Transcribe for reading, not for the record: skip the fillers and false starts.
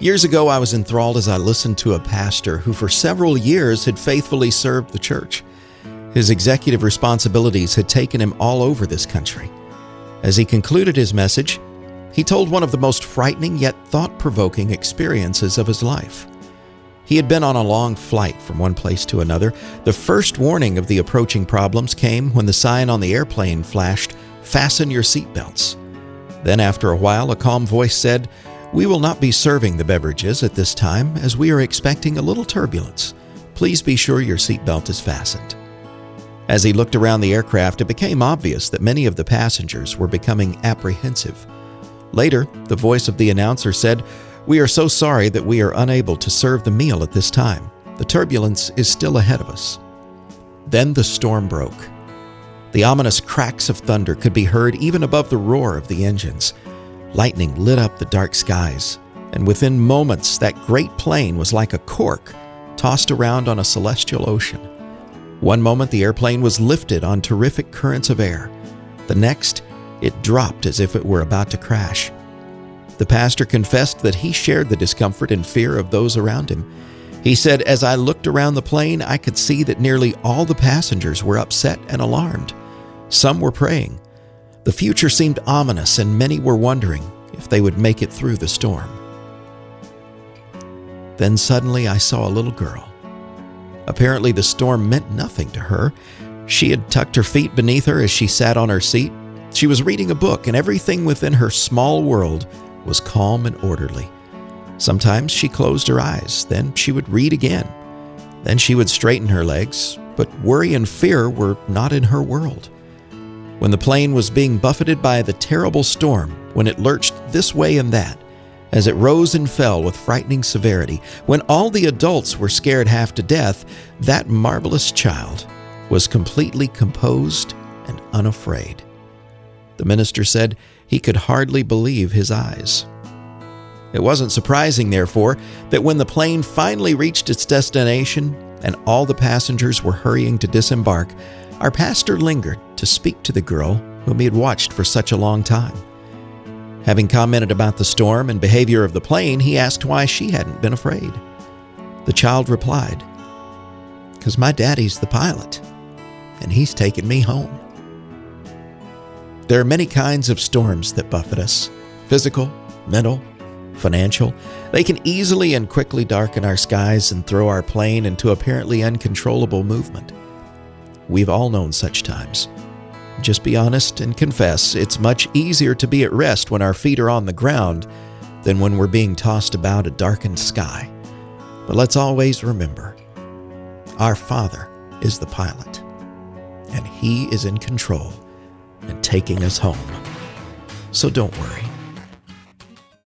Years ago, I was enthralled as I listened to a pastor who for several years had faithfully served the church. His executive responsibilities had taken him all over this country. As he concluded his message, he told one of the most frightening yet thought-provoking experiences of his life. He had been on a long flight from one place to another. The first warning of the approaching problems came when the sign on the airplane flashed, "Fasten your seatbelts." Then after a while, a calm voice said, "We will not be serving the beverages at this time as we are expecting a little turbulence. Please be sure your seatbelt is fastened." As he looked around the aircraft, it became obvious that many of the passengers were becoming apprehensive. Later, the voice of the announcer said, "We are so sorry that we are unable to serve the meal at this time. The turbulence is still ahead of us." Then the storm broke. The ominous cracks of thunder could be heard even above the roar of the engines. Lightning lit up the dark skies, and within moments that great plane was like a cork tossed around on a celestial ocean. One moment the airplane was lifted on terrific currents of air. The next, it dropped as if it were about to crash. The pastor confessed that he shared the discomfort and fear of those around him. He said, "As I looked around the plane, I could see that nearly all the passengers were upset and alarmed. Some were praying. The future seemed ominous, and many were wondering if they would make it through the storm." Then suddenly I saw a little girl. Apparently the storm meant nothing to her. She had tucked her feet beneath her as she sat on her seat. She was reading a book, and everything within her small world was calm and orderly. Sometimes she closed her eyes, then she would read again. Then she would straighten her legs, but worry and fear were not in her world. When the plane was being buffeted by the terrible storm, when it lurched this way and that, as it rose and fell with frightening severity, when all the adults were scared half to death, that marvelous child was completely composed and unafraid. The minister said he could hardly believe his eyes. It wasn't surprising, therefore, that when the plane finally reached its destination and all the passengers were hurrying to disembark, our pastor lingered to speak to the girl whom he had watched for such a long time. Having commented about the storm and behavior of the plane, he asked why she hadn't been afraid. The child replied, "'Cause my daddy's the pilot, and he's taking me home." There are many kinds of storms that buffet us: physical, mental, financial. They can easily and quickly darken our skies and throw our plane into apparently uncontrollable movement. We've all known such times. Just be honest and confess, it's much easier to be at rest when our feet are on the ground than when we're being tossed about a darkened sky. But let's always remember, our Father is the pilot, and He is in control and taking us home. So don't worry.